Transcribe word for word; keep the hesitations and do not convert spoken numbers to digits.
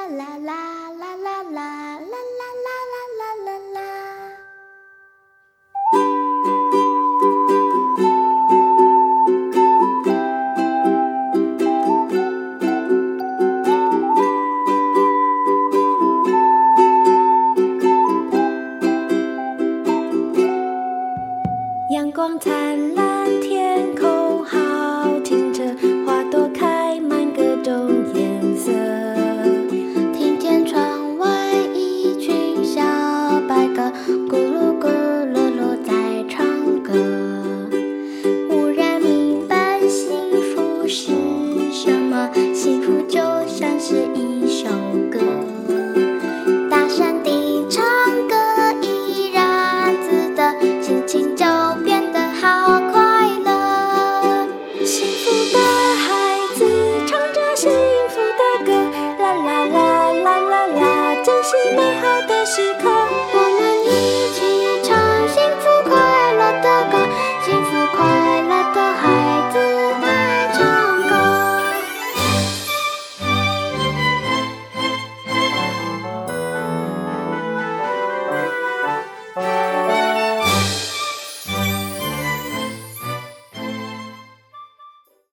啦啦啦啦啦啦啦啦啦啦啦啦。阳光灿烂，天空好清澈，花朵开满各种颜色。听见窗外一群小白鸽，咕噜咕噜噜在唱歌。忽然明白幸福是什么，幸福就像是一首歌。大声地唱歌，怡然自得，心情就变得好快乐。幸福的